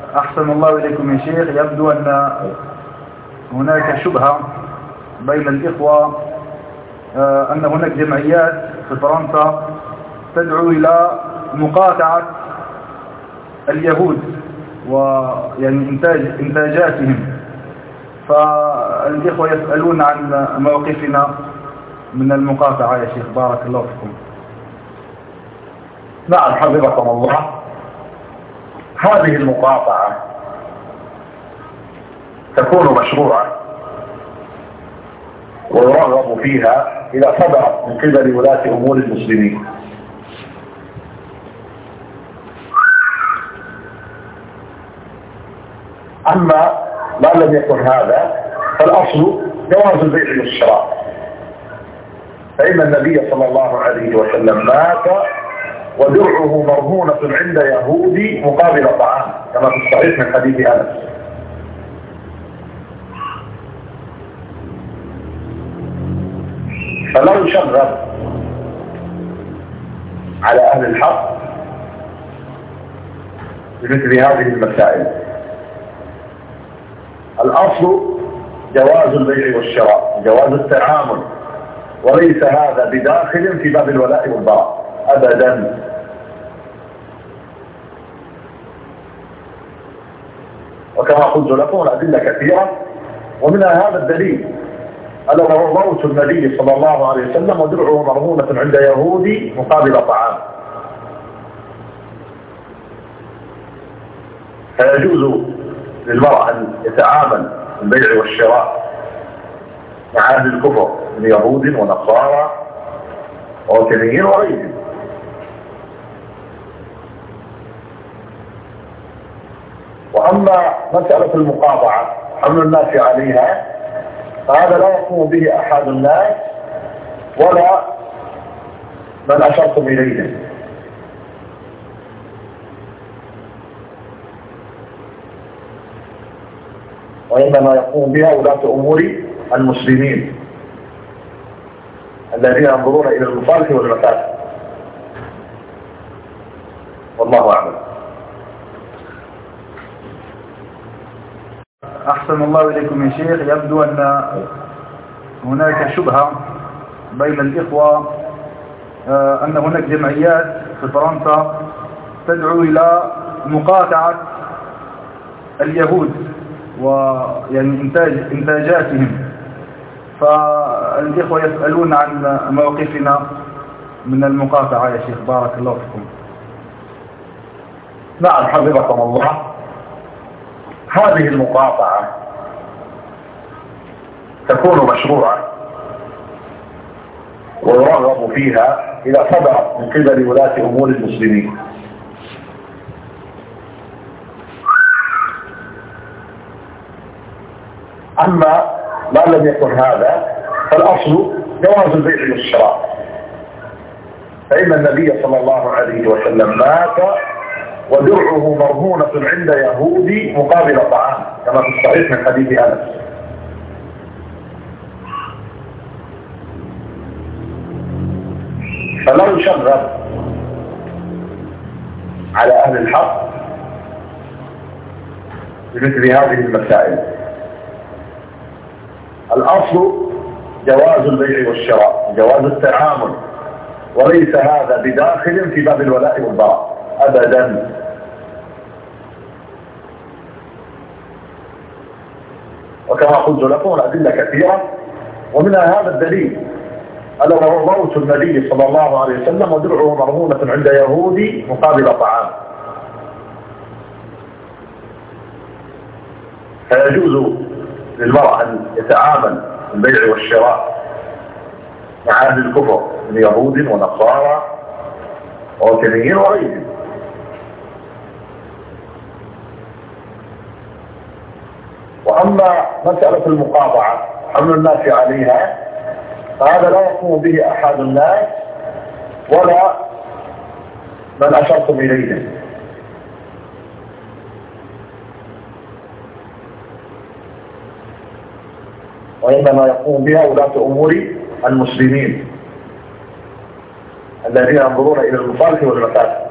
أحسن الله إليكم يا شيخ. يبدو أن هناك شبهة بين الإخوة أن هناك جمعيات في فرنسا تدعو إلى مقاطعة اليهود ويعني إنتاجاتهم، فالإخوة يسألون عن موقفنا من المقاطعة يا شيخ، بارك الله فيكم. نعم حفظكم الله. هذه المقاطعة تكون مشروعة ويرغب فيها إذا صدرت من قبل ولاة أمور المسلمين. أما ما لم يكن هذا فالأصل جواز البيع والشراء، فإن النبي صلى الله عليه وسلم مات ودرعه مرهونة عند يهودي مقابل طعام كما في الصحيح من حديث أنس. فلا يشغل على أهل الحق بمثل هذه المسائل. الأصل جواز البيع والشراء، جواز التعامل، وليس هذا بداخل في باب الولاء والبراء أبدا. وكما قلت لكم الأدلة كثيرة، ومنها هذا الدليل ألا وهو موت النبي صلى الله عليه وسلم ودرعه مرهونة عند يهودي مقابل طعام. فيجوز للمرأة أن يتعامل البيع والشراء مع أهل الكفر من يهود ونصارى ووثنيين وغيرهم. وأما مسألة المقاطعة حمل الناس عليها فهذا لا يقوم به أحد الناس ولا من أشرتم إليهم، وإنما يقوم بها ولاة أمور المسلمين الذين ينظرون إلى المصالح والمفاسد، والله أعلم. أحسن الله إليكم يا شيخ. يبدو أن هناك شبهة بين الإخوة أن هناك جمعيات في فرنسا تدعو إلى مقاطعة اليهود ويعني إنتاجاتهم، فالإخوة يسألون عن موقفنا من المقاطعة يا شيخ، بارك الله فيكم. نعم حفظكم الله. هذه المقاطعة تكون مشروعة ويرغب فيها إذا صدرت من قبل ولاة أمور المسلمين. أما ما لم يكن هذا فالأصل جواز البيع والشراء، فإن النبي صلى الله عليه وسلم مات ودرعه مرهونة عند يهودي مقابل طعام كما في الصحيح من حديث أنس. فلا يشغل على أهل الحق بمثل هذه المسائل. الأصل جواز البيع والشراء، جواز التعامل، وليس هذا بداخل في باب الولاء والبراء أبدا. وكما قلت لكم الأدلة كثيرة، ومنها هذا الدليل ألا وهو موت النبي صلى الله عليه وسلم ودرعه مرهونة عند يهودي مقابل طعام. فيجوز للمرأة أن يتعامل البيع والشراء مع أهل الكفر من يهود ونصارى ووثنيين وغيرهم. وأما مسألة المقاطعة حمل الناس عليها فهذا لا يقوم به أحد الناس ولا من أشرتم إليهم. وإنما يقوم بها ولاة أمور المسلمين الذين ينظرون إلى المصالح والمفاسد.